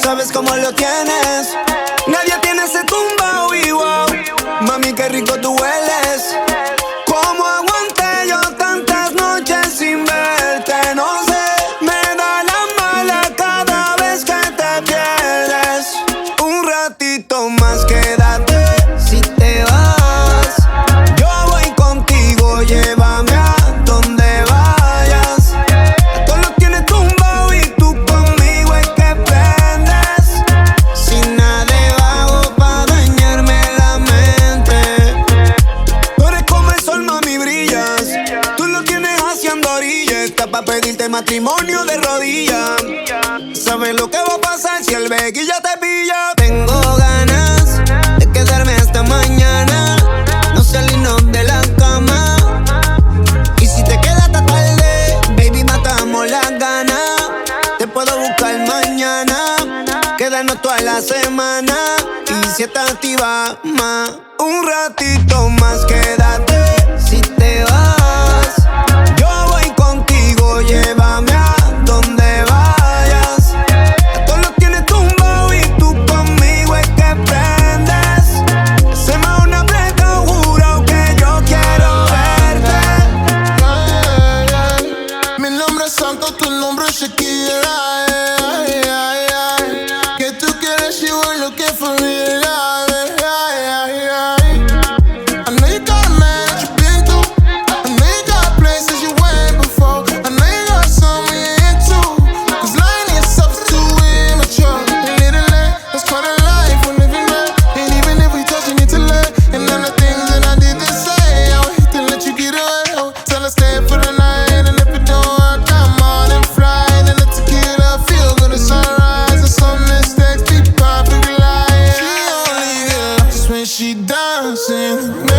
sabes cómo lo tienes. Nadie tiene ese tumbao y wow. Mami, qué rico tú hueles. ¿Cómo aguanté yo tantas noches sin verte? No sé, me da la mala cada vez que te pierdes. Un ratito más quédate si te vas. Yo voy contigo, llévame a donde vayas. Esto lo tienes tumbado y tú conmigo es que prendes. Sin nada debajo pa' dañarme la mente. Tú eres como el sol, mami, brillas. Tú lo tienes haciendo orilla. Está pa' pedirte matrimonio de rodillas. ¿Sabes lo que va a pasar si el Becky ya te pilla? Tengo ganas de quedarme hasta mañana, no salirnos de la cama. Y si te quedas hasta tarde, baby, matamos las ganas. Te puedo buscar mañana, quedarnos toda la semana. Y si estás activa más, un ratito más quédate si te vas. Yo voy contigo, llévame a donde vayas. Esto lo tienes tumbado y tú conmigo es que prendes. Se me da una preta, juro que yo quiero verte. Mi nombre es Santo, tu nombre es Shakira. Que tú quieres, you were looking for me. I know you got a man that you been through. I know you got places you went before. I know you got something you're into. Cause lying to yourself is too immature. A little late, that's part of life, we're living right. And even if we touch, you need to learn. And all the things that I did to say, I would hate to let you get away. Oh, tell her stay for the night. And if it don't work, come on and fly. Then the tequila feel good at sunrise. And some mistakes be perfect like she only gets when she dancing.